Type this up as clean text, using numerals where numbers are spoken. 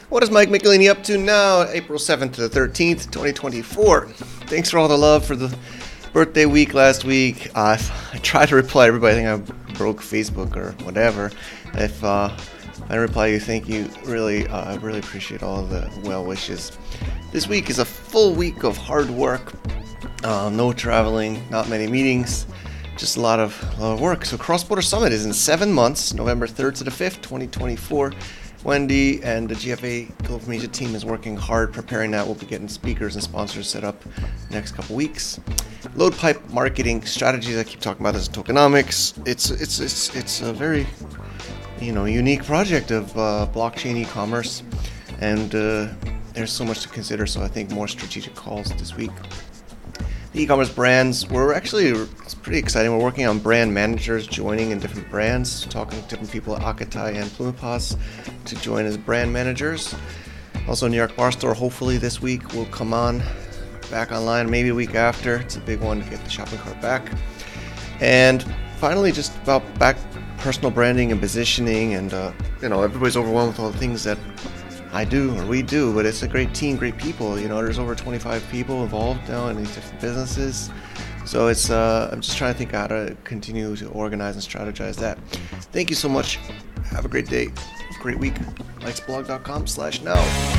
What is Mike Michelini up to now, April 7th to the 13th, 2024? Thanks for all the love for the birthday week last week. I tried to reply to everybody. I think I broke Facebook or whatever. If I didn't reply to you, thank you. I really appreciate all the well wishes. This week is a full week of hard work. No traveling, not many meetings, just a lot of work. So Cross Border Summit is in 7 months, November 3rd to the 5th, 2024. Wendy and the GFA Global Media team is working hard preparing that. We'll be getting speakers and sponsors set up next couple weeks. Load pipe marketing strategies I keep talking about is tokenomics. It's a very unique project of blockchain e-commerce, and there's so much to consider. So I think more strategic calls this week. The e-commerce brands, it's pretty exciting. We're working on brand managers joining in different brands, talking to different people at Akatai and Plumipas to join as brand managers. Also, New York Bar Store, hopefully this week will come back online, maybe a week after. It's a big one to get the shopping cart back. And finally, just about back personal branding and positioning, and everybody's overwhelmed with all the things that I do or we do, but it's a great team, great people. There's over 25 people involved now in these different businesses. So it's I'm just trying to think how to continue to organize and strategize that. Thank you so much. Have a great day, great week. Lightsblog.com/now.